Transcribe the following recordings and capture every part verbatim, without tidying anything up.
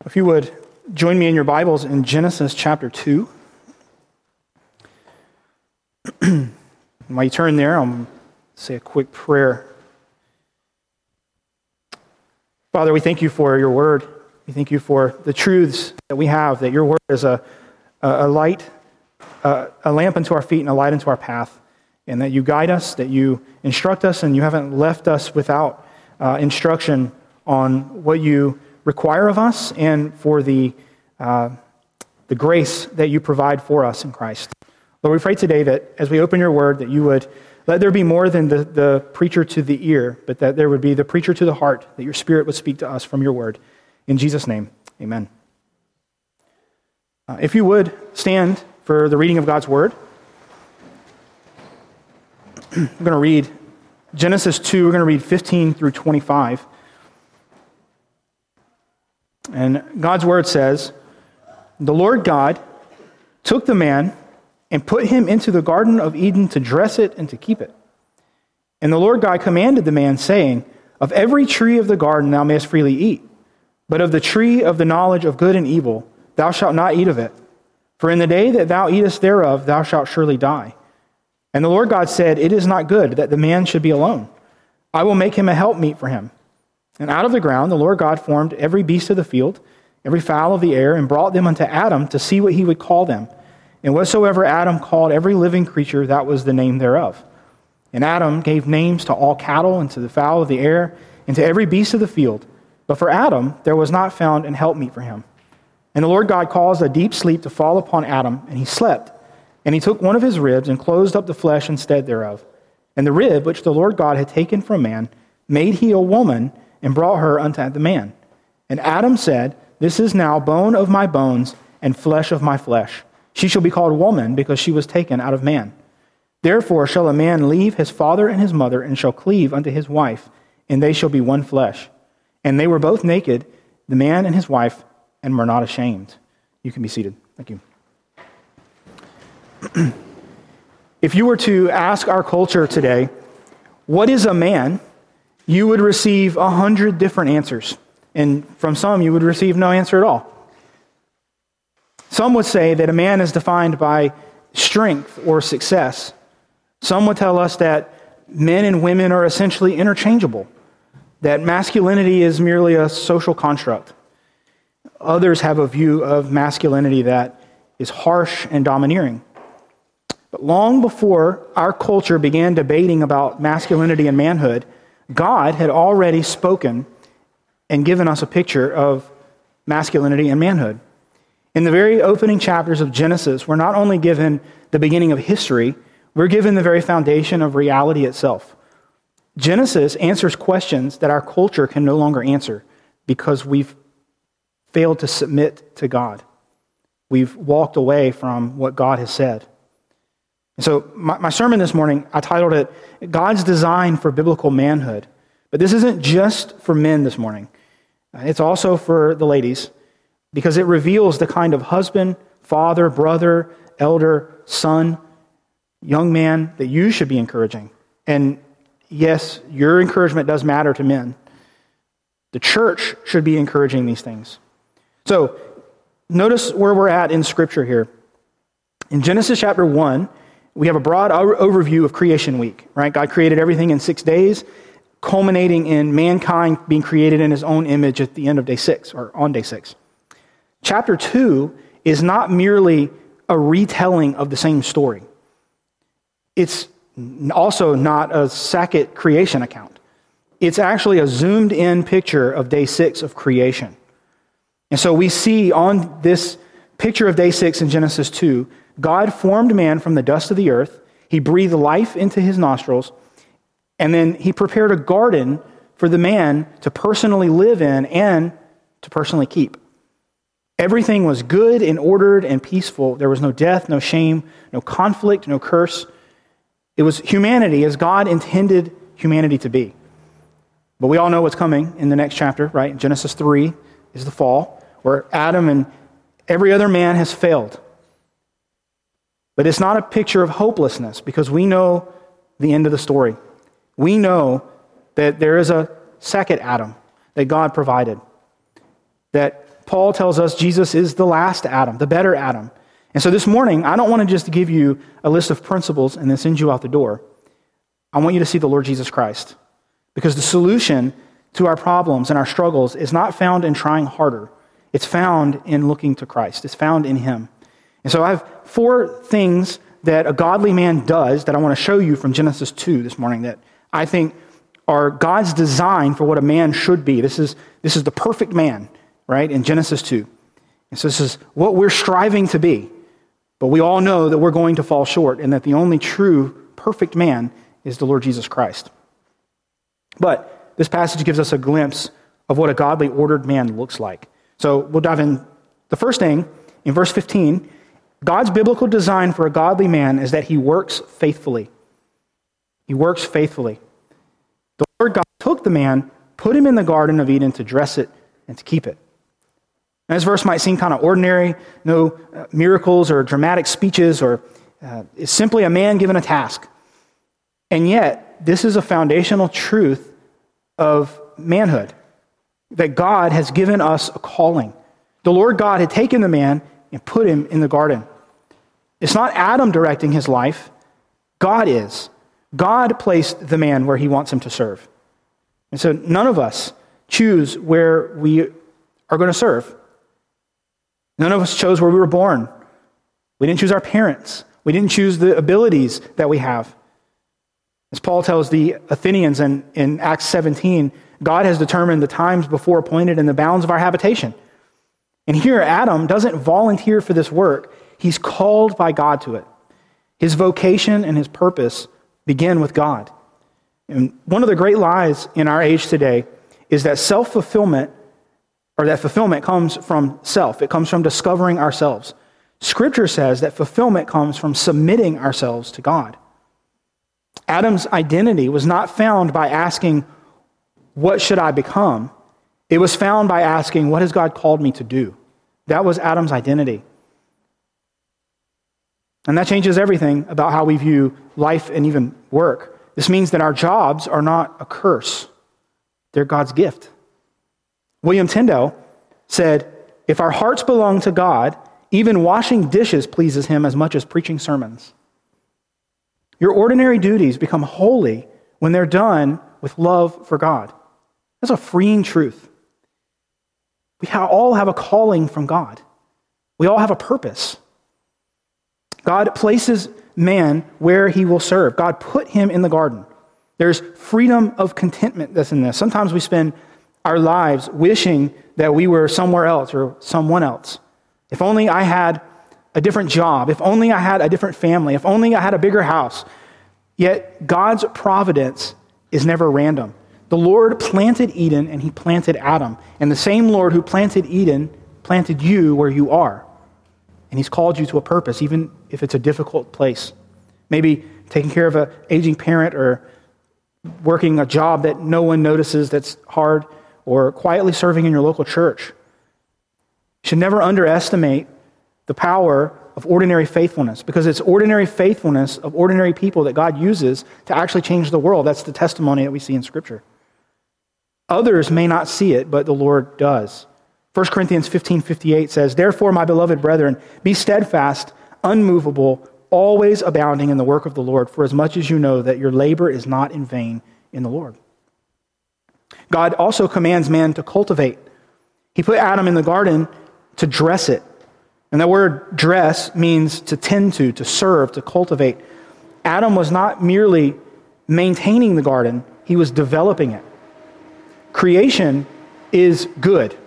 If you would join me in your Bibles in Genesis chapter two. While you turn there, I'll say a quick prayer. Father, we thank you for your word. We thank you for the truths that we have, that your word is a, a light, a, a lamp unto our feet and a light unto our path, and that you guide us, that you instruct us, and you haven't left us without uh, instruction on what you require of us and for the uh, the grace that you provide for us in Christ. Lord, we pray today that as we open your word, that you would let there be more than the, the preacher to the ear, but that there would be the preacher to the heart, that your Spirit would speak to us from your word. In Jesus' name, amen. Uh, if you would stand for the reading of God's word. I'm going to read Genesis two, we're going to read fifteen through twenty-five. And God's word says, "The Lord God took the man and put him into the Garden of Eden to dress it and to keep it. And the Lord God commanded the man, saying, Of every tree of the garden thou mayest freely eat, but of the tree of the knowledge of good and evil thou shalt not eat of it. For in the day that thou eatest thereof thou shalt surely die. And the Lord God said, It is not good that the man should be alone. I will make him a helpmeet for him. And out of the ground the Lord God formed every beast of the field, every fowl of the air, and brought them unto Adam to see what he would call them. And whatsoever Adam called every living creature, that was the name thereof. And Adam gave names to all cattle, and to the fowl of the air, and to every beast of the field. But for Adam there was not found an helpmeet for him. And the Lord God caused a deep sleep to fall upon Adam, and he slept. And he took one of his ribs, and closed up the flesh instead thereof. And the rib which the Lord God had taken from man, made he a woman, and brought her unto the man. And Adam said, This is now bone of my bones, and flesh of my flesh. She shall be called woman, because she was taken out of man. Therefore shall a man leave his father and his mother, and shall cleave unto his wife, and they shall be one flesh. And they were both naked, the man and his wife, and were not ashamed." You can be seated. Thank you. If you were to ask our culture today, what is a man? You would receive a hundred different answers. And from some, you would receive no answer at all. Some would say that a man is defined by strength or success. Some would tell us that men and women are essentially interchangeable, that masculinity is merely a social construct. Others have a view of masculinity that is harsh and domineering. But long before our culture began debating about masculinity and manhood, God had already spoken and given us a picture of masculinity and manhood. In the very opening chapters of Genesis, we're not only given the beginning of history, we're given the very foundation of reality itself. Genesis answers questions that our culture can no longer answer because we've failed to submit to God. We've walked away from what God has said. And so my, my sermon this morning, I titled it, God's Design for Biblical Manhood. But this isn't just for men this morning. It's also for the ladies, because it reveals the kind of husband, father, brother, elder, son, young man that you should be encouraging. And yes, your encouragement does matter to men. The church should be encouraging these things. So notice where we're at in Scripture here. In Genesis chapter one, we have a broad overview of creation week, right? God created everything in six days, culminating in mankind being created in his own image at the end of day six, or on day six. Chapter two is not merely a retelling of the same story. It's also not a Sackett creation account. It's actually a zoomed in picture of day six of creation. And so we see on this picture of day six in Genesis two, God formed man from the dust of the earth. He breathed life into his nostrils, and then he prepared a garden for the man to personally live in and to personally keep. Everything was good and ordered and peaceful. There was no death, no shame, no conflict, no curse. It was humanity as God intended humanity to be. But we all know what's coming in the next chapter, right? Genesis three is the fall, where Adam and every other man has failed. But it's not a picture of hopelessness, because we know the end of the story. We know that there is a second Adam that God provided, that Paul tells us Jesus is the last Adam, the better Adam. And so this morning, I don't want to just give you a list of principles and then send you out the door. I want you to see the Lord Jesus Christ. Because the solution to our problems and our struggles is not found in trying harder. It's found in looking to Christ. It's found in him. And so I have four things that a godly man does that I want to show you from Genesis two this morning that I think are God's design for what a man should be. This is, this is the perfect man, right, in Genesis two. And so this is what we're striving to be. But we all know that we're going to fall short and that the only true perfect man is the Lord Jesus Christ. But this passage gives us a glimpse of what a godly ordered man looks like. So we'll dive in. The first thing, in verse fifteen, God's biblical design for a godly man is that he works faithfully. He works faithfully. The Lord God took the man, put him in the Garden of Eden to dress it and to keep it. Now, this verse might seem kind of ordinary, no uh, miracles or dramatic speeches, or uh, it's simply a man given a task. And yet, this is a foundational truth of manhood, that God has given us a calling. The Lord God had taken the man and put him in the garden. It's not Adam directing his life. God is. God placed the man where he wants him to serve. And so none of us choose where we are going to serve. None of us chose where we were born. We didn't choose our parents. We didn't choose the abilities that we have. As Paul tells the Athenians in, in Acts seventeen, God has determined the times before appointed and the bounds of our habitation. And here, Adam doesn't volunteer for this work. He's called by God to it. His vocation and his purpose begin with God. And one of the great lies in our age today is that self-fulfillment, or that fulfillment comes from self. It comes from discovering ourselves. Scripture says that fulfillment comes from submitting ourselves to God. Adam's identity was not found by asking, what should I become? It was found by asking, what has God called me to do? That was Adam's identity. And that changes everything about how we view life and even work. This means that our jobs are not a curse. They're God's gift. William Tyndale said, if our hearts belong to God, even washing dishes pleases him as much as preaching sermons. Your ordinary duties become holy when they're done with love for God. That's a freeing truth. We all have a calling from God. We all have a purpose. God places man where he will serve. God put him in the garden. There's freedom of contentment that's in this. Sometimes we spend our lives wishing that we were somewhere else or someone else. If only I had a different job. If only I had a different family. If only I had a bigger house. Yet God's providence is never random. The Lord planted Eden and he planted Adam. And the same Lord who planted Eden planted you where you are. And he's called you to a purpose, even if it's a difficult place. Maybe taking care of an aging parent, or working a job that no one notices that's hard, or quietly serving in your local church. You should never underestimate the power of ordinary faithfulness, because it's ordinary faithfulness of ordinary people that God uses to actually change the world. That's the testimony that we see in Scripture. Others may not see it, but the Lord does. First Corinthians fifteen fifty-eight says, therefore, my beloved brethren, be steadfast, unmovable, always abounding in the work of the Lord, for as much as you know that your labor is not in vain in the Lord. God also commands man to cultivate. He put Adam in the garden to dress it. And that word dress means to tend to, to serve, to cultivate. Adam was not merely maintaining the garden, he was developing it. Creation is good.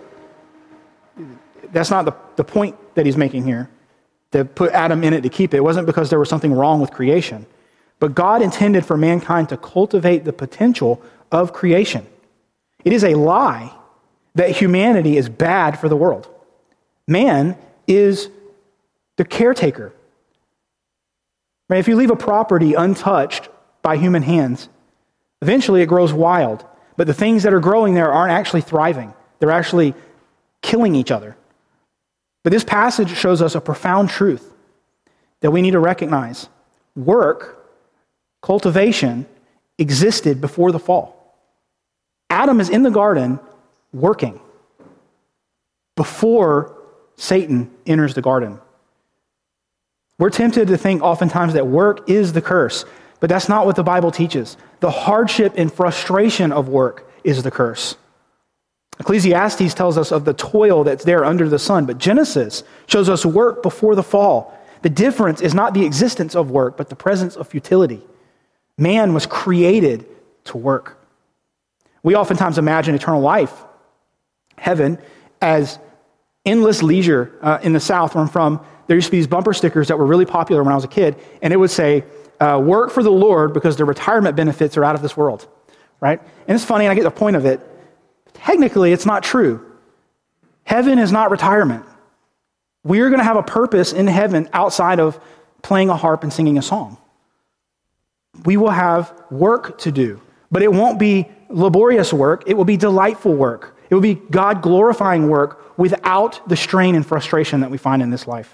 That's not the, the point that he's making here, to put Adam in it to keep it. It wasn't because there was something wrong with creation. But God intended for mankind to cultivate the potential of creation. It is a lie that humanity is bad for the world. Man is the caretaker. Right? If you leave a property untouched by human hands, eventually it grows wild. But the things that are growing there aren't actually thriving. They're actually killing each other. But this passage shows us a profound truth that we need to recognize. Work, cultivation, existed before the fall. Adam is in the garden working. before Satan enters the garden. We're tempted to think oftentimes that work is the curse, but that's not what the Bible teaches. The hardship and frustration of work is the curse. Ecclesiastes tells us of the toil that's there under the sun, but Genesis shows us work before the fall. The difference is not the existence of work, but the presence of futility. Man was created to work. We oftentimes imagine eternal life, heaven, as endless leisure. Uh, in the South, where I'm from, there used to be these bumper stickers that were really popular when I was a kid, and it would say, uh, work for the Lord because the retirement benefits are out of this world, right? And it's funny, and I get the point of it. Technically, it's not true. Heaven is not retirement. We're going to have a purpose in heaven outside of playing a harp and singing a song. We will have work to do, but it won't be laborious work. It will be delightful work. It will be God-glorifying work without the strain and frustration that we find in this life.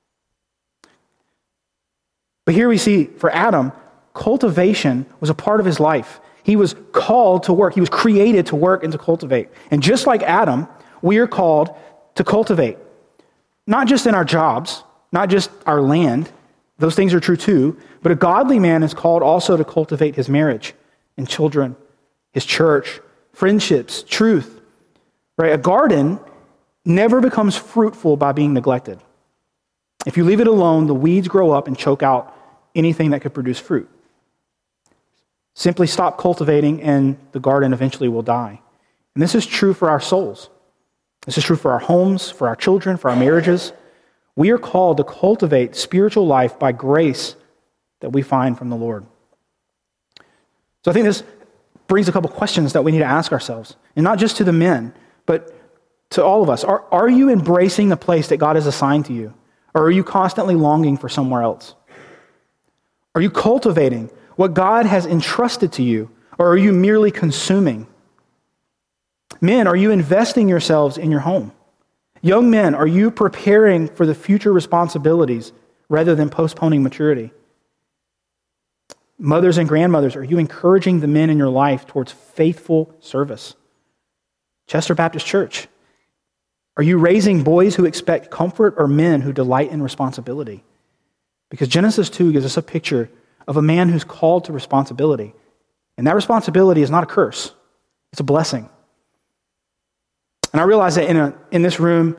But here we see for Adam, cultivation was a part of his life. He was called to work. He was created to work and to cultivate. And just like Adam, we are called to cultivate. Not just in our jobs, not just our land. Those things are true too. But a godly man is called also to cultivate his marriage and children, his church, friendships, truth. Right? A garden never becomes fruitful by being neglected. If you leave it alone, the weeds grow up and choke out anything that could produce fruit. Simply stop cultivating and the garden eventually will die. And this is true for our souls. This is true for our homes, for our children, for our marriages. We are called to cultivate spiritual life by grace that we find from the Lord. So I think this brings a couple questions that we need to ask ourselves, and not just to the men, but to all of us. Are, are you embracing the place that God has assigned to you, or are you constantly longing for somewhere else? Are you cultivating what God has entrusted to you, or are you merely consuming? Men, are you investing yourselves in your home? Young men, are you preparing for the future responsibilities rather than postponing maturity? Mothers and grandmothers, are you encouraging the men in your life towards faithful service? Chester Baptist Church, are you raising boys who expect comfort or men who delight in responsibility? Because Genesis two gives us a picture of a man who's called to responsibility. And that responsibility is not a curse. It's a blessing. And I realize that in a, in this room,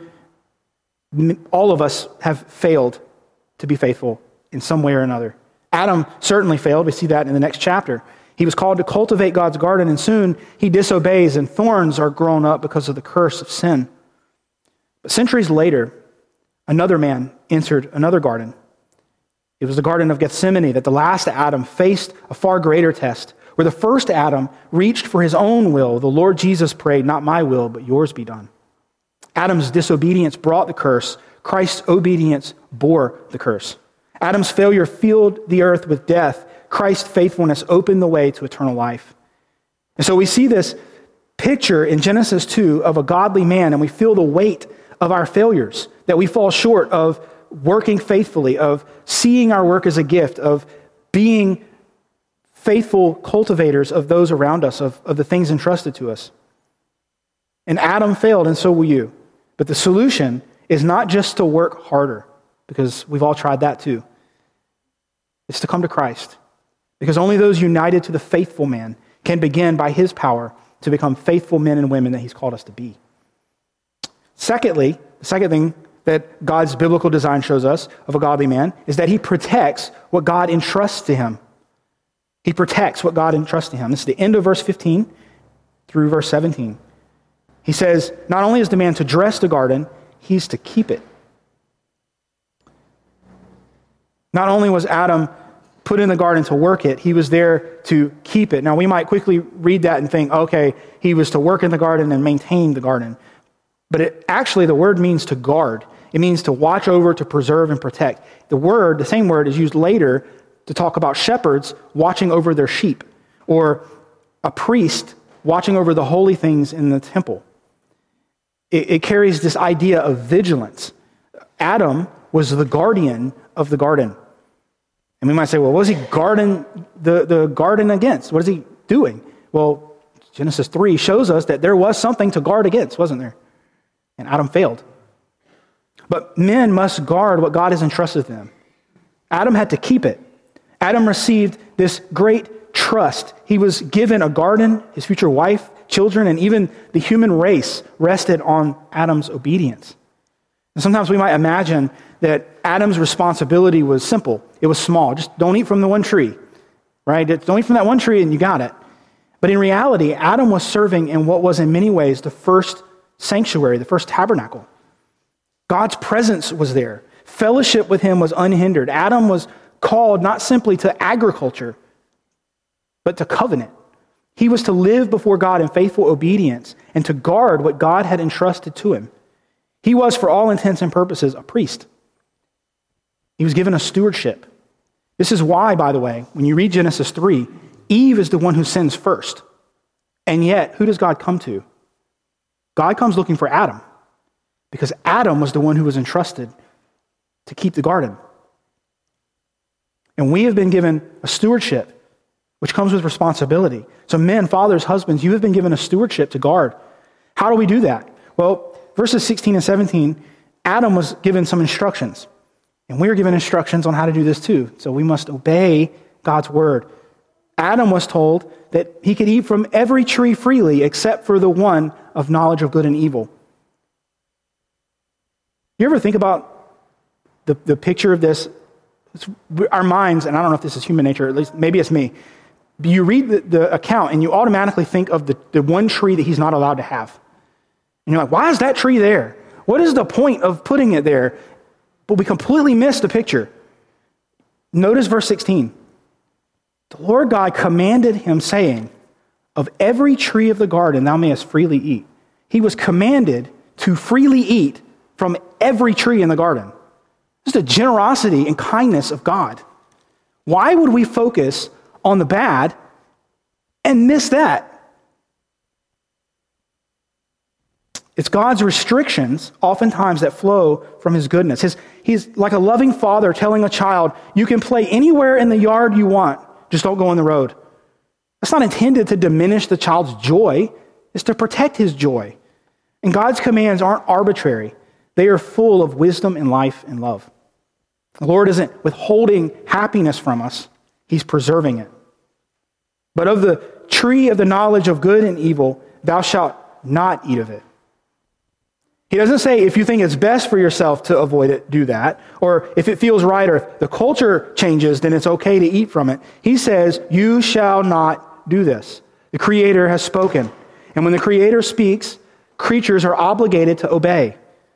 all of us have failed to be faithful in some way or another. Adam certainly failed. We see that in the next chapter. He was called to cultivate God's garden, and soon he disobeys, and thorns are grown up because of the curse of sin. But centuries later, another man entered another garden. It was the Garden of Gethsemane that the last Adam faced a far greater test. Where the first Adam reached for his own will, the Lord Jesus prayed, "Not my will, but yours be done." Adam's disobedience brought the curse. Christ's obedience bore the curse. Adam's failure filled the earth with death. Christ's faithfulness opened the way to eternal life. And so we see this picture in Genesis two of a godly man, and we feel the weight of our failures, that we fall short of working faithfully, of seeing our work as a gift, of being faithful cultivators of those around us, of, of the things entrusted to us. And Adam failed, and so will you. But the solution is not just to work harder, because we've all tried that too. It's to come to Christ. Because only those united to the faithful man can begin by his power to become faithful men and women that he's called us to be. Secondly, the second thing that God's biblical design shows us of a godly man is that he protects what God entrusts to him. He protects what God entrusts to him. This is the end of verse fifteen through verse seventeen. He says, not only is the man to dress the garden, he's to keep it. Not only was Adam put in the garden to work it, he was there to keep it. Now, we might quickly read that and think, okay, he was to work in the garden and maintain the garden. But it, actually, the word means to guard. It means to watch over, to preserve, and protect. The word, the same word, is used later to talk about shepherds watching over their sheep, or a priest watching over the holy things in the temple. It, it carries this idea of vigilance. Adam was the guardian of the garden. And we might say, well, what is he guarding the, the garden against? What is he doing? Well, Genesis three shows us that there was something to guard against, wasn't there? and Adam failed. But men must guard what God has entrusted to them. Adam had to keep it. Adam received this great trust. He was given a garden, his future wife, children, and even the human race rested on Adam's obedience. And sometimes we might imagine that Adam's responsibility was simple. It was small. Just don't eat from the one tree, right? Don't eat from that one tree and you got it. But in reality, Adam was serving in what was in many ways the first sanctuary, the first tabernacle. God's presence was there. Fellowship with him was unhindered. Adam was called not simply to agriculture, but to covenant. He was to live before God in faithful obedience and to guard what God had entrusted to him. He was, for all intents and purposes, a priest. He was given a stewardship. This is why, by the way, when you read Genesis three, Eve is the one who sins first. And yet, who does God come to? God comes looking for Adam, because Adam was the one who was entrusted to keep the garden. And we have been given a stewardship, which comes with responsibility. So men, fathers, husbands, you have been given a stewardship to guard. How do we do that? Well, verses sixteen and seventeen, Adam was given some instructions. And we are given instructions on how to do this too. So we must obey God's word. Adam was told that he could eat from every tree freely except for the one of knowledge of good and evil. You ever think about the, the picture of this? It's, our minds, and I don't know if this is human nature, at least maybe it's me, but you read the, the account and you automatically think of the, the one tree that he's not allowed to have. And you're like, why is that tree there? What is the point of putting it there? But we completely miss the picture. Notice verse sixteen. The Lord God commanded him, saying, of every tree of the garden thou mayest freely eat. He was commanded to freely eat from every tree in the garden. Just the generosity and kindness of God. Why would we focus on the bad and miss that? It's God's restrictions, oftentimes, that flow from his goodness. His, he's like a loving father telling a child, you can play anywhere in the yard you want, just don't go on the road. That's not intended to diminish the child's joy. It's to protect his joy. And God's commands aren't arbitrary. They are full of wisdom and life and love. The Lord isn't withholding happiness from us. He's preserving it. But of the tree of the knowledge of good and evil, thou shalt not eat of it. He doesn't say if you think it's best for yourself to avoid it, do that. Or if it feels right or if the culture changes, then it's okay to eat from it. He says, you shall not do this. The Creator has spoken. And when the Creator speaks, creatures are obligated to obey.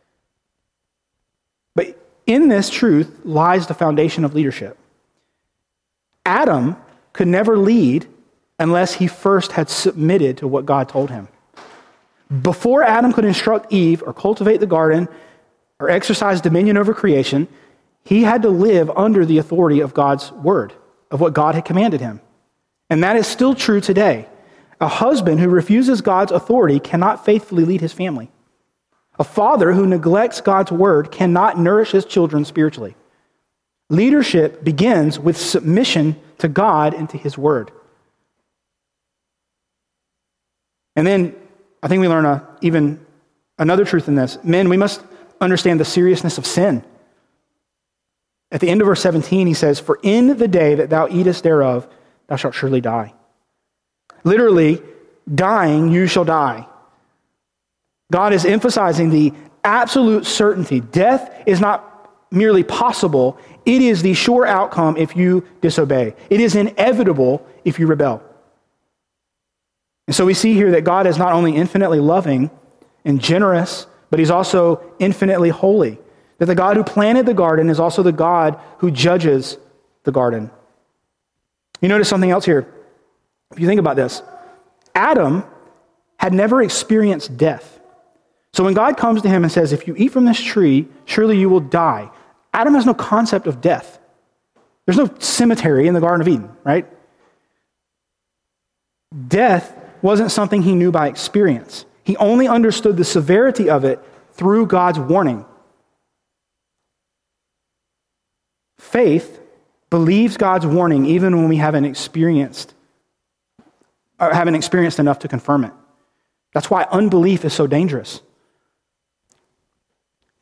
But in this truth lies the foundation of leadership. Adam could never lead unless he first had submitted to what God told him. Before Adam could instruct Eve or cultivate the garden or exercise dominion over creation, he had to live under the authority of God's word, of what God had commanded him. And that is still true today. A husband who refuses God's authority cannot faithfully lead his family. A father who neglects God's word cannot nourish his children spiritually. Leadership begins with submission to God and to his word. And then I think we learn a, even another truth in this. Men, we must understand the seriousness of sin. At the end of verse seventeen, he says, for in the day that thou eatest thereof, thou shalt surely die. Literally, dying, you shall die. God is emphasizing the absolute certainty. Death is not merely possible. It is the sure outcome if you disobey. It is inevitable if you rebel. And so we see here that God is not only infinitely loving and generous, but he's also infinitely holy. That the God who planted the garden is also the God who judges the garden. You notice something else here. If you think about this, Adam had never experienced death. So when God comes to him and says, if you eat from this tree, surely you will die. Adam has no concept of death. There's no cemetery in the Garden of Eden, right? Death wasn't something he knew by experience. He only understood the severity of it through God's warning. Faith believes God's warning even when we haven't experienced or haven't experienced enough to confirm it. That's why unbelief is so dangerous.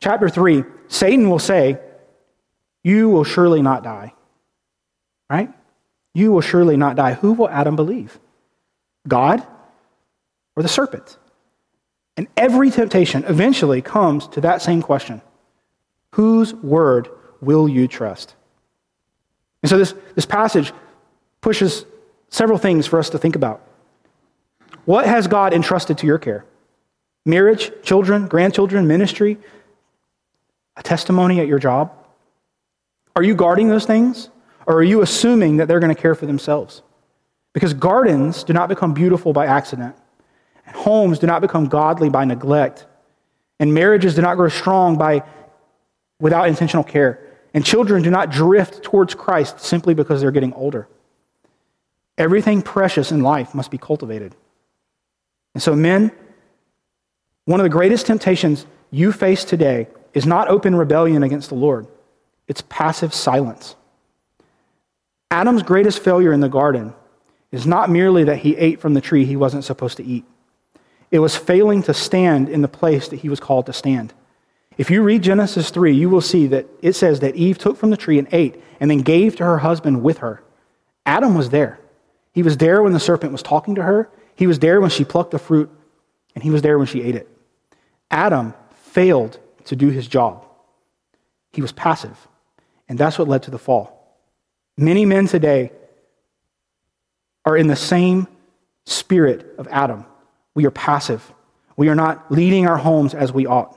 Chapter three, Satan will say, you will surely not die. Right? You will surely not die. Who will Adam believe? God or the serpent? And every temptation eventually comes to that same question. Whose word will you trust? And so this, this passage pushes several things for us to think about. What has God entrusted to your care? Marriage, children, grandchildren, ministry, a testimony at your job? Are you guarding those things? Or are you assuming that they're going to care for themselves? Because gardens do not become beautiful by accident. And homes do not become godly by neglect. And marriages do not grow strong by without intentional care. And children do not drift towards Christ simply because they're getting older. Everything precious in life must be cultivated. And so men, one of the greatest temptations you face today is not open rebellion against the Lord. It's passive silence. Adam's greatest failure in the garden is not merely that he ate from the tree he wasn't supposed to eat. It was failing to stand in the place that he was called to stand. If you read Genesis three, you will see that it says that Eve took from the tree and ate and then gave to her husband with her. Adam was there. He was there when the serpent was talking to her. He was there when she plucked the fruit, and he was there when she ate it. Adam failed to do his job. He was passive, and that's what led to the fall. Many men today are in the same spirit of Adam. We are passive. We are not leading our homes as we ought.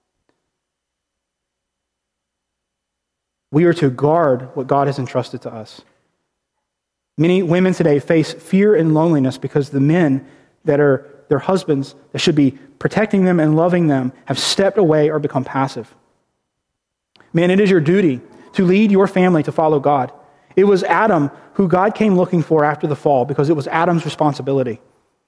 We are to guard what God has entrusted to us. Many women today face fear and loneliness because the men that are their husbands, that should be protecting them and loving them, have stepped away or become passive. Men, it is your duty to lead your family to follow God. It was Adam who God came looking for after the fall because it was Adam's responsibility.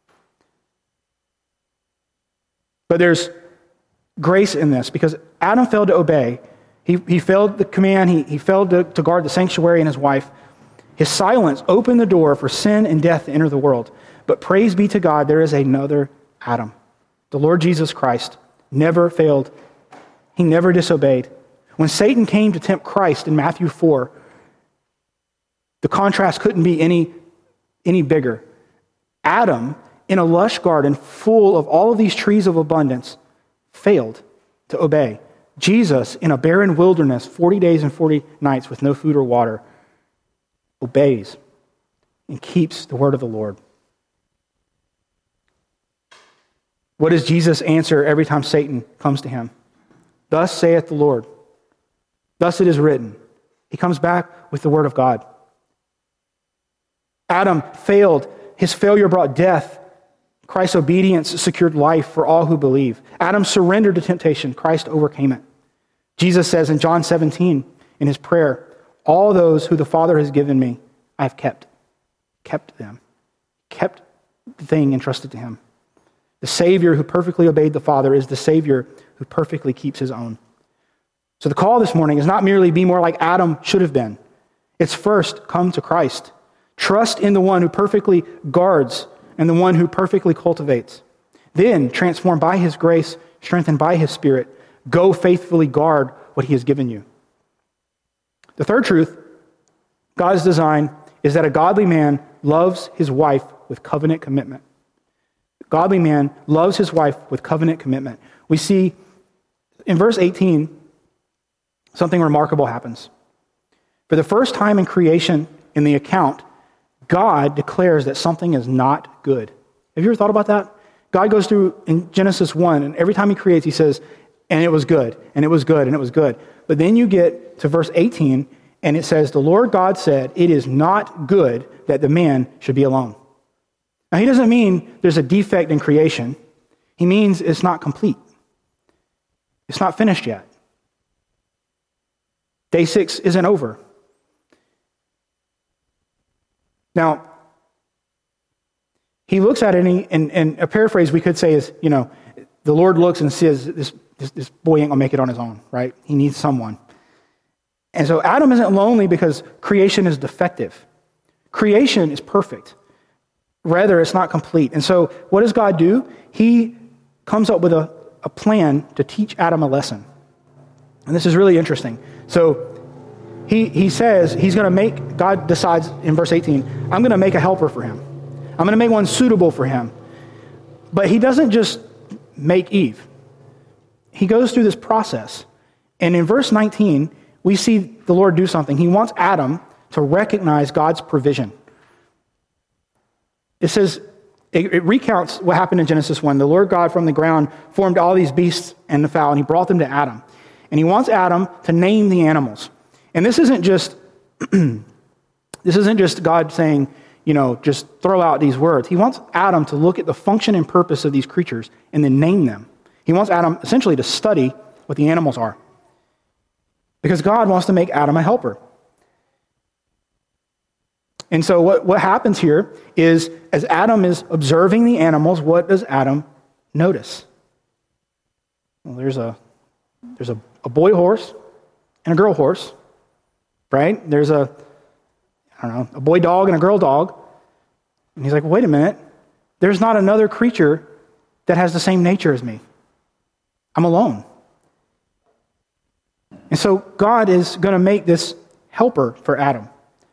But there's grace in this because Adam failed to obey. He, he failed the command. He, he failed to, to guard the sanctuary and his wife. His silence opened the door for sin and death to enter the world. But praise be to God, there is another Adam. The Lord Jesus Christ never failed. He never disobeyed. When Satan came to tempt Christ in Matthew four, the contrast couldn't be any, any bigger. Adam, in a lush garden full of all of these trees of abundance, failed to obey. Jesus, in a barren wilderness, forty days and forty nights with no food or water, obeys and keeps the word of the Lord. What does Jesus answer every time Satan comes to him? Thus saith the Lord. Thus it is written. He comes back with the word of God. Adam failed. His failure brought death. Christ's obedience secured life for all who believe. Adam surrendered to temptation. Christ overcame it. Jesus says in John seventeen, in his prayer, all those who the Father has given me, I have kept. Kept them. Kept the thing entrusted to him. The Savior who perfectly obeyed the Father is the Savior who perfectly keeps his own. So the call this morning is not merely be more like Adam should have been. It's first, come to Christ. Trust in the one who perfectly guards and the one who perfectly cultivates. Then, transformed by his grace, strengthened by his Spirit, go faithfully guard what he has given you. The third truth, God's design, is that a godly man loves his wife with covenant commitment. A godly man loves his wife with covenant commitment. We see in verse eighteen, something remarkable happens. For the first time in creation, in the account, God declares that something is not good. Have you ever thought about that? God goes through in Genesis one, and every time he creates, he says, and it was good, and it was good, and it was good. But then you get to verse eighteen, and it says, the Lord God said, it is not good that the man should be alone. Now, he doesn't mean there's a defect in creation. He means it's not complete. It's not finished yet. Day six isn't over. Now, he looks at it, and, he, and, and a paraphrase we could say is, you know, the Lord looks and says, this, this, this boy ain't going to make it on his own, right? He needs someone. And so Adam isn't lonely because creation is defective. Creation is perfect. Rather, it's not complete. And so what does God do? He comes up with a, a plan to teach Adam a lesson. And this is really interesting. So he, he says he's going to make, God decides in verse eighteen, I'm going to make a helper for him. I'm going to make one suitable for him. But he doesn't just make Eve. He goes through this process. And in verse nineteen, we see the Lord do something. He wants Adam to recognize God's provision. It says, it, it recounts what happened in Genesis one. The Lord God from the ground formed all these beasts and the fowl, and he brought them to Adam. And he wants Adam to name the animals. And this isn't just this isn't just God saying, you know, just throw out these words. He wants Adam to look at the function and purpose of these creatures and then name them. He wants Adam essentially to study what the animals are. Because God wants to make Adam a helper. And so what, what happens here is, as Adam is observing the animals, what does Adam notice? Well, there's a there's a, a boy horse and a girl horse, right? There's a, I don't know, a boy dog and a girl dog. And he's like, wait a minute, there's not another creature that has the same nature as me. I'm alone. And so God is going to make this helper for Adam.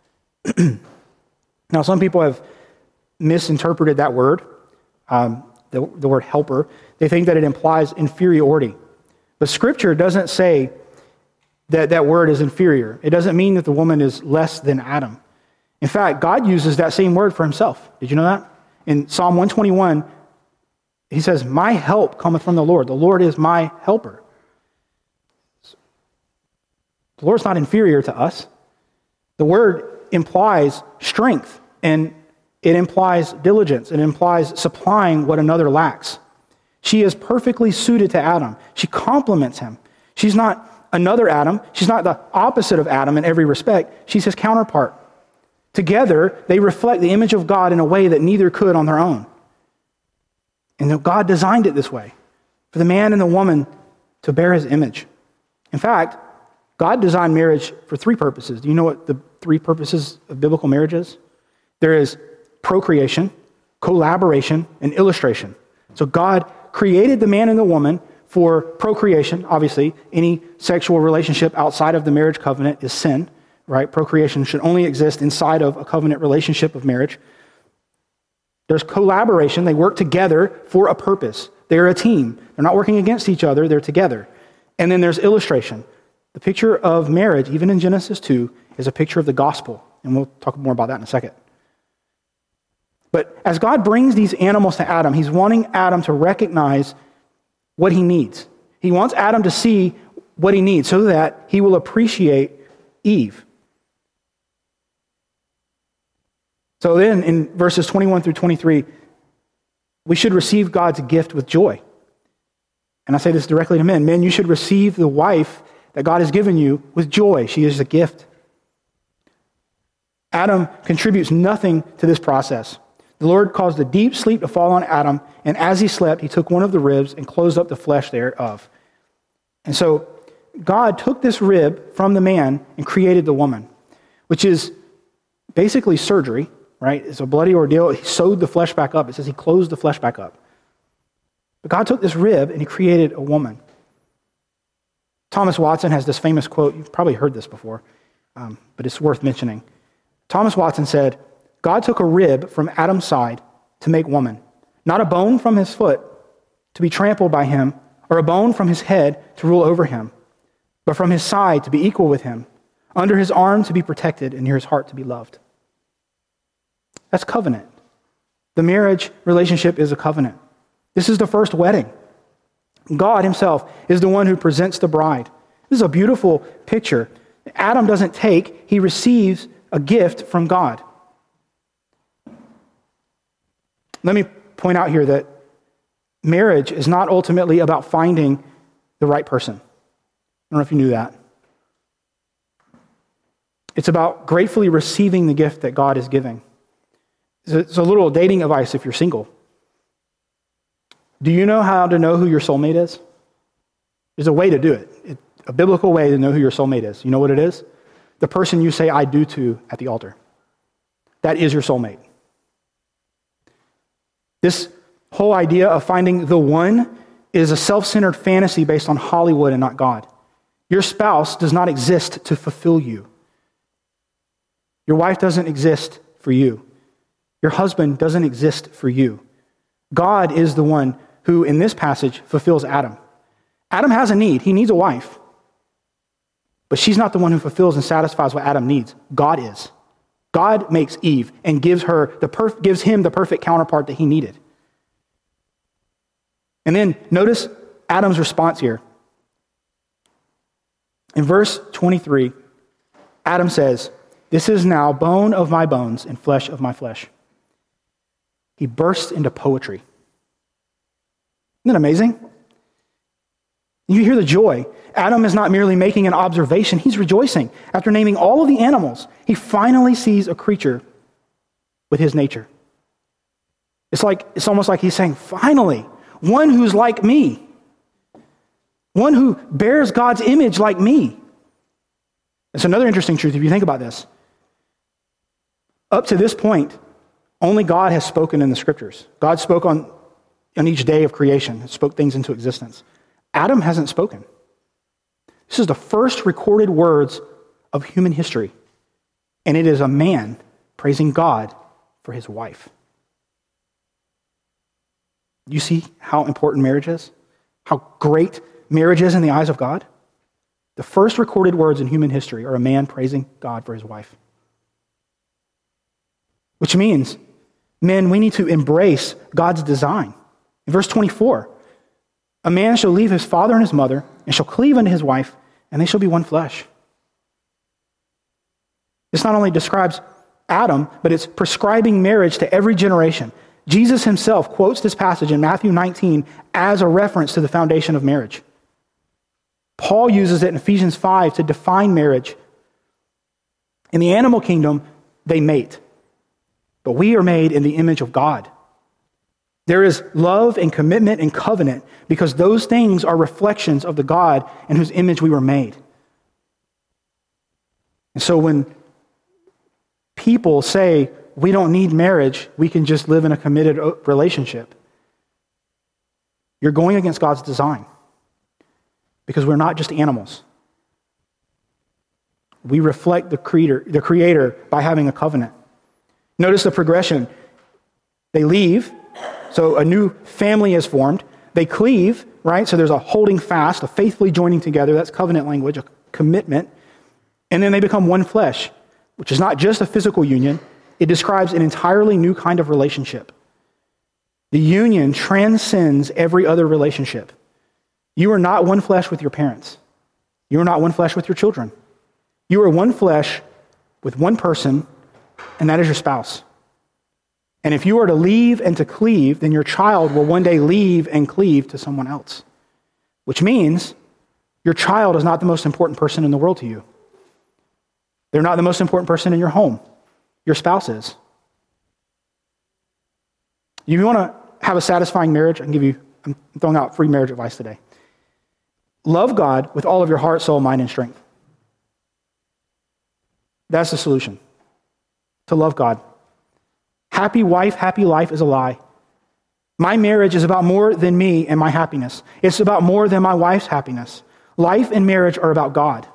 Now, some people have misinterpreted that word, um, the, the word helper. They think that it implies inferiority. But Scripture doesn't say that that word is inferior. It doesn't mean that the woman is less than Adam. In fact, God uses that same word for himself. Did you know that? In Psalm one twenty-one, he says, my help cometh from the Lord. The Lord is my helper. The Lord's not inferior to us. The word implies strength, and it implies diligence. It implies supplying what another lacks. She is perfectly suited to Adam. She complements him. She's not another Adam. She's not the opposite of Adam in every respect. She's his counterpart. Together, they reflect the image of God in a way that neither could on their own. And God designed it this way, for the man and the woman to bear his image. In fact, God designed marriage for three purposes. Do you know what the three purposes of biblical marriage is? There is procreation, collaboration, and illustration. So God created the man and the woman for procreation. Obviously, any sexual relationship outside of the marriage covenant is sin, right? Procreation should only exist inside of a covenant relationship of marriage. There's collaboration. They work together for a purpose. They're a team. They're not working against each other. They're together. And then there's illustration. The picture of marriage, even in Genesis two, is a picture of the gospel. And we'll talk more about that in a second. But as God brings these animals to Adam, he's wanting Adam to recognize what he needs. He wants Adam to see what he needs so that he will appreciate Eve. So then in verses twenty-one through twenty-three, we should receive God's gift with joy. And I say this directly to men. Men, you should receive the wife that God has given you with joy. She is a gift. Adam contributes nothing to this process. The Lord caused a deep sleep to fall on Adam, and as he slept, he took one of the ribs and closed up the flesh thereof. And so God took this rib from the man and created the woman, which is basically surgery, right? It's a bloody ordeal. He sewed the flesh back up. It says he closed the flesh back up. But God took this rib and he created a woman. Thomas Watson has this famous quote. You've probably heard this before, um, but it's worth mentioning. Thomas Watson said, God took a rib from Adam's side to make woman, not a bone from his foot to be trampled by him, or a bone from his head to rule over him, but from his side to be equal with him, under his arm to be protected, and near his heart to be loved. That's covenant. The marriage relationship is a covenant. This is the first wedding. God himself is the one who presents the bride. This is a beautiful picture. Adam doesn't take, he receives a gift from God. Let me point out here that marriage is not ultimately about finding the right person. I don't know if you knew that. It's about gratefully receiving the gift that God is giving. It's a little dating advice if you're single. Do you know how to know who your soulmate is? There's a way to do it. it. A biblical way to know who your soulmate is. You know what it is? The person you say I do to at the altar. That is your soulmate. This whole idea of finding the one is a self-centered fantasy based on Hollywood and not God. Your spouse does not exist to fulfill you. Your wife doesn't exist for you. Your husband doesn't exist for you. God is the one who, in this passage, fulfills Adam. Adam has a need. He needs a wife. But she's not the one who fulfills and satisfies what Adam needs. God is. God makes Eve and gives her the perf- gives him the perfect counterpart that he needed. And then notice Adam's response here. In verse twenty-three, Adam says, "This is now bone of my bones and flesh of my flesh." He bursts into poetry. Isn't that amazing? You hear the joy. Adam is not merely making an observation, he's rejoicing. After naming all of the animals, he finally sees a creature with his nature. It's like it's almost like he's saying, finally, one who's like me. One who bears God's image like me. It's another interesting truth if you think about this. Up to this point, only God has spoken in the scriptures. God spoke on, on each day of creation, spoke things into existence. Adam hasn't spoken. This is the first recorded words of human history. And it is a man praising God for his wife. You see how important marriage is? How great marriage is in the eyes of God? The first recorded words in human history are a man praising God for his wife. Which means, men, we need to embrace God's design. In verse twenty-four, a man shall leave his father and his mother, and shall cleave unto his wife, and they shall be one flesh. This not only describes Adam, but it's prescribing marriage to every generation. Jesus himself quotes this passage in Matthew nineteen as a reference to the foundation of marriage. Paul uses it in Ephesians five to define marriage. In the animal kingdom, they mate. But we are made in the image of God. There is love and commitment and covenant because those things are reflections of the God in whose image we were made. And so when people say we don't need marriage, we can just live in a committed relationship, you're going against God's design because we're not just animals. We reflect the creator, the creator by having a covenant. Notice the progression. They leave. So a new family is formed. They cleave, right? So there's a holding fast, a faithfully joining together. That's covenant language, a commitment. And then they become one flesh, which is not just a physical union. It describes an entirely new kind of relationship. The union transcends every other relationship. You are not one flesh with your parents. You are not one flesh with your children. You are one flesh with one person, and that is your spouse. And if you are to leave and to cleave, then your child will one day leave and cleave to someone else. Which means your child is not the most important person in the world to you. They're not the most important person in your home. Your spouse is. If you want to have a satisfying marriage, I can give you, I'm throwing out free marriage advice today. Love God with all of your heart, soul, mind, and strength. That's the solution. To love God. Happy wife, happy life is a lie. My marriage is about more than me and my happiness. It's about more than my wife's happiness. Life and marriage are about God.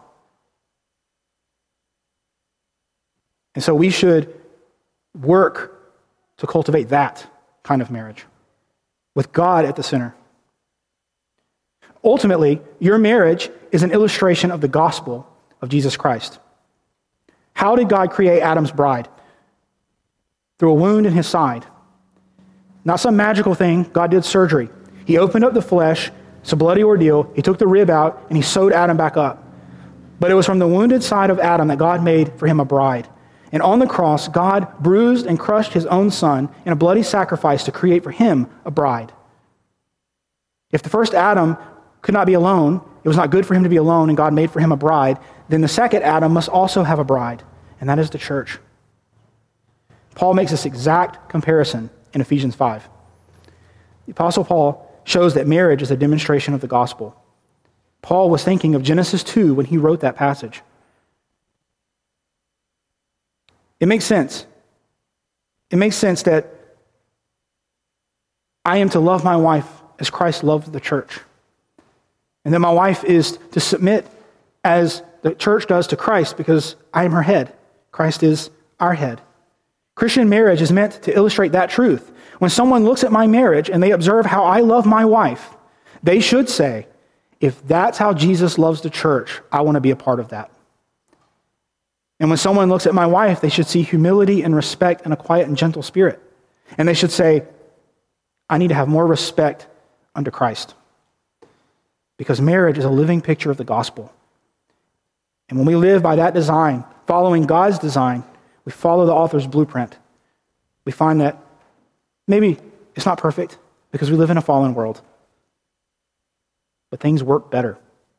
And so we should work to cultivate that kind of marriage with God at the center. Ultimately, your marriage is an illustration of the gospel of Jesus Christ. How did God create Adam's bride? Through a wound in his side. Not some magical thing. God did surgery. He opened up the flesh. It's a bloody ordeal. He took the rib out and he sewed Adam back up. But it was from the wounded side of Adam that God made for him a bride. And on the cross, God bruised and crushed his own son in a bloody sacrifice to create for him a bride. If the first Adam could not be alone, it was not good for him to be alone, and God made for him a bride, then the second Adam must also have a bride, and that is the church. Paul makes this exact comparison in Ephesians five. The Apostle Paul shows that marriage is a demonstration of the gospel. Paul was thinking of Genesis two when he wrote that passage. It makes sense. It makes sense that I am to love my wife as Christ loved the church. And that my wife is to submit as the church does to Christ, because I am her head. Christ is our head. Christian marriage is meant to illustrate that truth. When someone looks at my marriage and they observe how I love my wife, they should say, if that's how Jesus loves the church, I want to be a part of that. And when someone looks at my wife, they should see humility and respect and a quiet and gentle spirit. And they should say, I need to have more respect unto Christ. Because marriage is a living picture of the gospel. And when we live by that design, following God's design, we follow the author's blueprint. We find that maybe it's not perfect because we live in a fallen world, but things work better.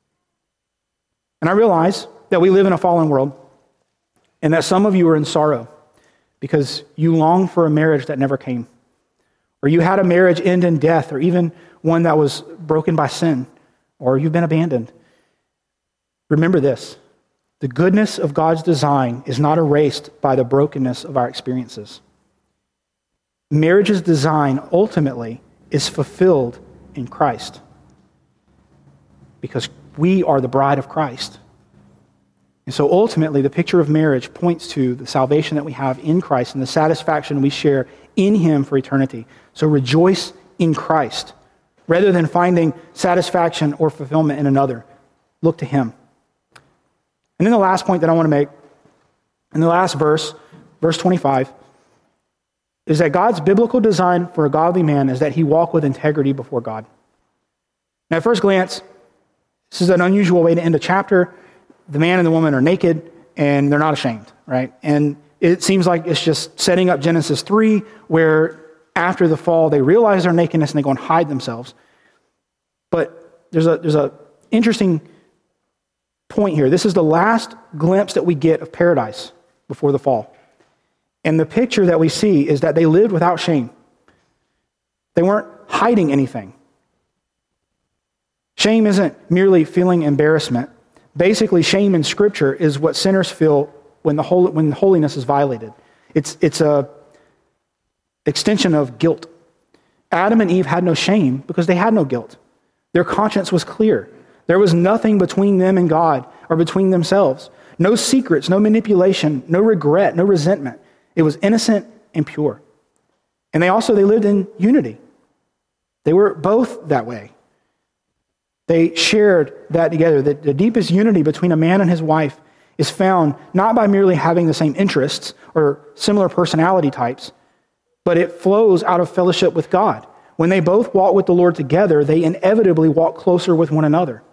And I realize that we live in a fallen world and that some of you are in sorrow because you long for a marriage that never came, or you had a marriage end in death, or even one that was broken by sin, or you've been abandoned. Remember this. The goodness of God's design is not erased by the brokenness of our experiences. Marriage's design ultimately is fulfilled in Christ because we are the bride of Christ. And so ultimately, the picture of marriage points to the salvation that we have in Christ and the satisfaction we share in Him for eternity. So rejoice in Christ rather than finding satisfaction or fulfillment in another. Look to Him. And then the last point that I want to make, in the last verse, verse twenty-five, is that God's biblical design for a godly man is that he walk with integrity before God. Now, at first glance, this is an unusual way to end a chapter. The man and the woman are naked, and they're not ashamed, right? And it seems like it's just setting up Genesis three, where after the fall, they realize their nakedness and they go and hide themselves. But there's a there's a interesting point here. This is the last glimpse that we get of paradise before the fall. And the picture that we see is that they lived without shame. They weren't hiding anything. Shame isn't merely feeling embarrassment. Basically, shame in Scripture is what sinners feel when the hol- when holiness is violated. It's it's a extension of guilt. Adam and Eve had no shame because they had no guilt. Their conscience was clear. There was nothing between them and God or between themselves. No secrets, no manipulation, no regret, no resentment. It was innocent and pure. And they also, they lived in unity. They were both that way. They shared that together. The, the deepest unity between a man and his wife is found not by merely having the same interests or similar personality types, but it flows out of fellowship with God. When they both walk with the Lord together, they inevitably walk closer with one another.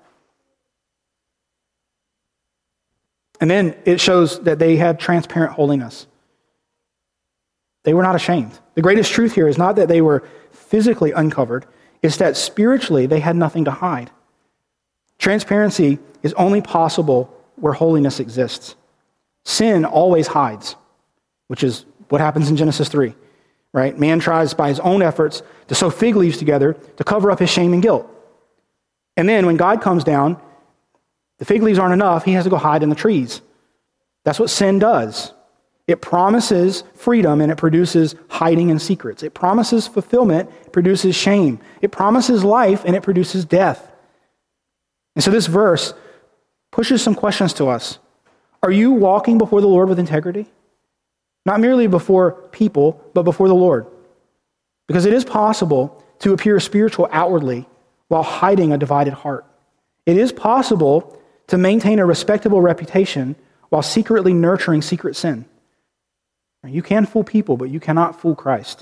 And then it shows that they had transparent holiness. They were not ashamed. The greatest truth here is not that they were physically uncovered, it's that spiritually they had nothing to hide. Transparency is only possible where holiness exists. Sin always hides, which is what happens in Genesis three, right? Man tries by his own efforts to sew fig leaves together to cover up his shame and guilt. And then when God comes down, the fig leaves aren't enough, he has to go hide in the trees. That's what sin does. It promises freedom and it produces hiding in secrets. It promises fulfillment, it produces shame. It promises life and it produces death. And so this verse pushes some questions to us. Are you walking before the Lord with integrity? Not merely before people, but before the Lord. Because it is possible to appear spiritual outwardly while hiding a divided heart. It is possible to maintain a respectable reputation while secretly nurturing secret sin. You can fool people, but you cannot fool Christ.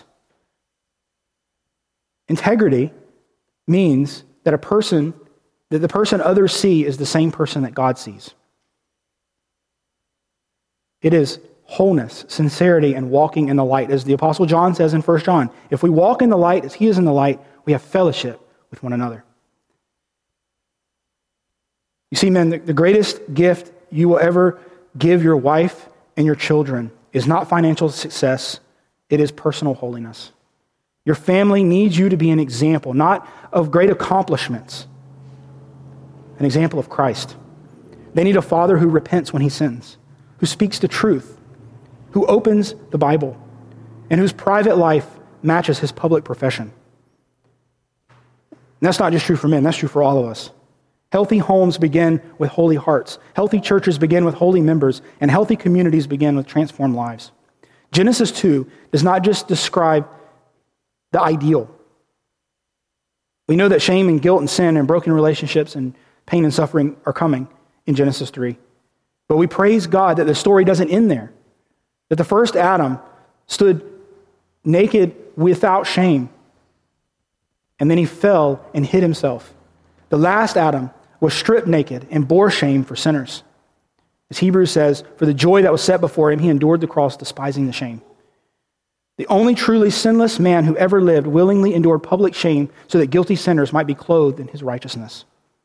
Integrity means that a person, that the person others see is the same person that God sees. It is wholeness, sincerity, and walking in the light. As the Apostle John says in First John, if we walk in the light as he is in the light, we have fellowship with one another. You see, men, the greatest gift you will ever give your wife and your children is not financial success, it is personal holiness. Your family needs you to be an example, not of great accomplishments, an example of Christ. They need a father who repents when he sins, who speaks the truth, who opens the Bible, and whose private life matches his public profession. And that's not just true for men, that's true for all of us. Healthy homes begin with holy hearts. Healthy churches begin with holy members, and healthy communities begin with transformed lives. Genesis two does not just describe the ideal. We know that shame and guilt and sin and broken relationships and pain and suffering are coming in Genesis three. But we praise God that the story doesn't end there. That the first Adam stood naked without shame, and then he fell and hid himself. The last Adam was stripped naked and bore shame for sinners. As Hebrews says, for the joy that was set before him, he endured the cross, despising the shame. The only truly sinless man who ever lived willingly endured public shame so that guilty sinners might be clothed in his righteousness.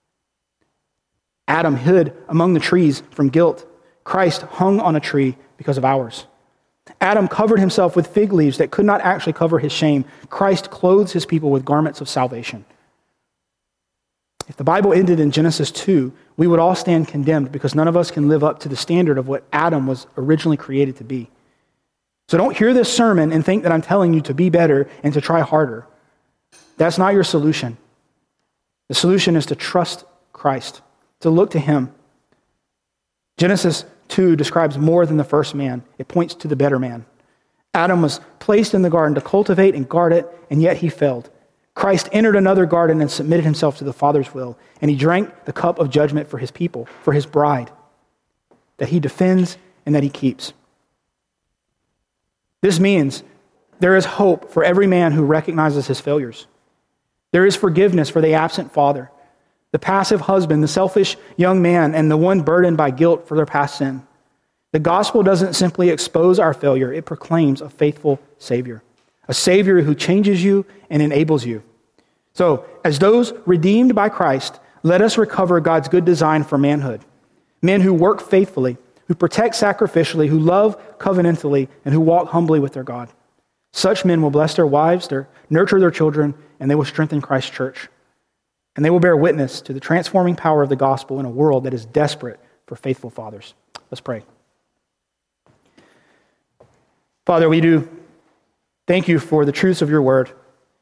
Adam hid among the trees from guilt. Christ hung on a tree because of ours. Adam covered himself with fig leaves that could not actually cover his shame. Christ clothes his people with garments of salvation. If the Bible ended in Genesis two, we would all stand condemned because none of us can live up to the standard of what Adam was originally created to be. So don't hear this sermon and think that I'm telling you to be better and to try harder. That's not your solution. The solution is to trust Christ, to look to him. Genesis two describes more than the first man. It points to the better man. Adam was placed in the garden to cultivate and guard it, and yet he failed. Christ entered another garden and submitted himself to the Father's will, and he drank the cup of judgment for his people, for his bride, that he defends and that he keeps. This means there is hope for every man who recognizes his failures. There is forgiveness for the absent father, the passive husband, the selfish young man, and the one burdened by guilt for their past sin. The gospel doesn't simply expose our failure, it proclaims a faithful Savior, a Savior who changes you and enables you. So, as those redeemed by Christ, let us recover God's good design for manhood. Men who work faithfully, who protect sacrificially, who love covenantally, and who walk humbly with their God. Such men will bless their wives, their, nurture their children, and they will strengthen Christ's church. And they will bear witness to the transforming power of the gospel in a world that is desperate for faithful fathers. Let's pray. Father, we do thank you for the truths of your word.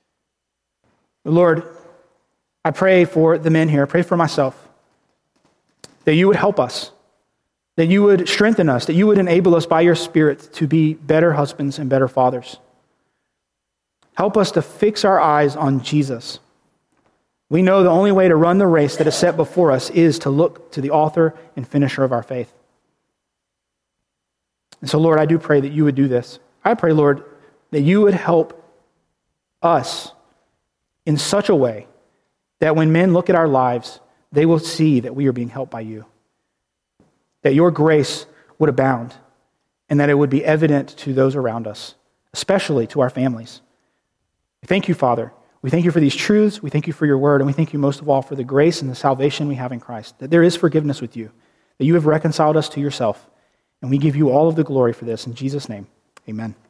Lord, I pray for the men here, I pray for myself, that you would help us, that you would strengthen us, that you would enable us by your Spirit to be better husbands and better fathers. Help us to fix our eyes on Jesus. We know the only way to run the race that is set before us is to look to the author and finisher of our faith. And so, Lord, I do pray that you would do this. I pray, Lord, that you would help us in such a way that when men look at our lives, they will see that we are being helped by you. That your grace would abound and that it would be evident to those around us, especially to our families. Thank you, Father. We thank you for these truths. We thank you for your word. And we thank you most of all for the grace and the salvation we have in Christ. That there is forgiveness with you. That you have reconciled us to yourself. And we give you all of the glory for this. In Jesus' name, amen.